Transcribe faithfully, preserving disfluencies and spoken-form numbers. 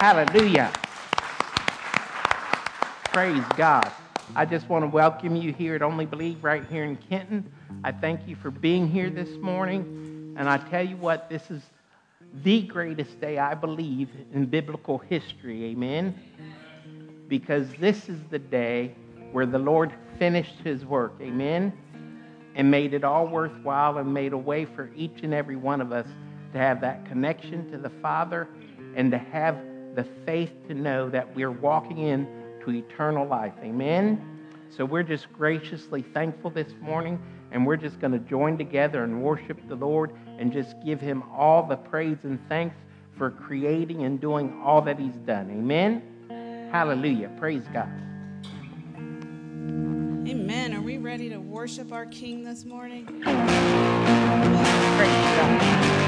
Hallelujah. Praise God. I just want to welcome you here at Only Believe right here in Kenton. I thank you for being here this morning. And I tell you what, this is the greatest day, I believe, in biblical history. Amen. Because this is the day where the Lord finished his work. Amen. And made it all worthwhile and made a way for each and every one of us to have that connection to the Father and to have the faith to know that we're walking in to eternal life. Amen? So we're just graciously thankful this morning, and we're just going to join together and worship the Lord and just give him all the praise and thanks for creating and doing all that he's done. Amen? Hallelujah. Praise God. Amen. Are we ready to worship our King this morning? Praise God.